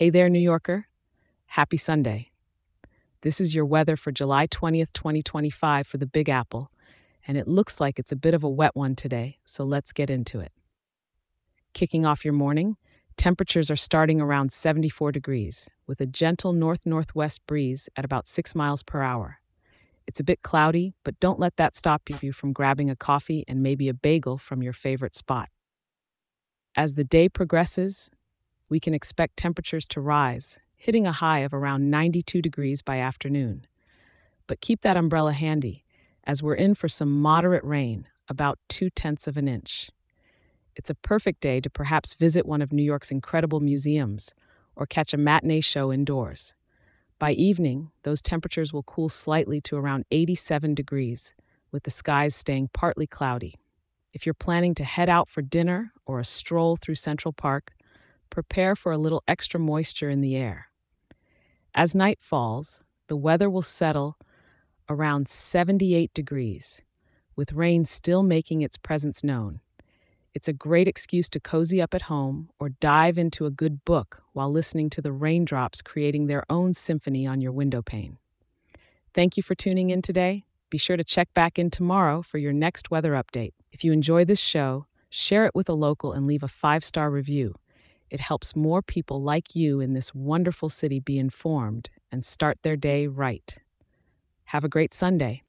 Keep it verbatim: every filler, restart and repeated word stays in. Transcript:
Hey there, New Yorker. Happy Sunday. This is your weather for July twentieth, twenty twenty-five for the Big Apple, and it looks like it's a bit of a wet one today, so let's get into it. Kicking off your morning, temperatures are starting around seventy-four degrees, with a gentle north northwest breeze at about six miles per hour. It's a bit cloudy, but don't let that stop you from grabbing a coffee and maybe a bagel from your favorite spot. As the day progresses, we can expect temperatures to rise, hitting a high of around ninety-two degrees by afternoon. But keep that umbrella handy, as we're in for some moderate rain, about two tenths of an inch. It's a perfect day to perhaps visit one of New York's incredible museums or catch a matinee show indoors. By evening, those temperatures will cool slightly to around eighty-seven degrees, with the skies staying partly cloudy. If you're planning to head out for dinner or a stroll through Central Park, prepare for a little extra moisture in the air. As night falls, the weather will settle around seventy-eight degrees, with rain still making its presence known. It's a great excuse to cozy up at home or dive into a good book while listening to the raindrops creating their own symphony on your window pane. Thank you for tuning in today. Be sure to check back in tomorrow for your next weather update. If you enjoy this show, share it with a local and leave a five-star review. It helps more people like you in this wonderful city be informed and start their day right. Have a great Sunday.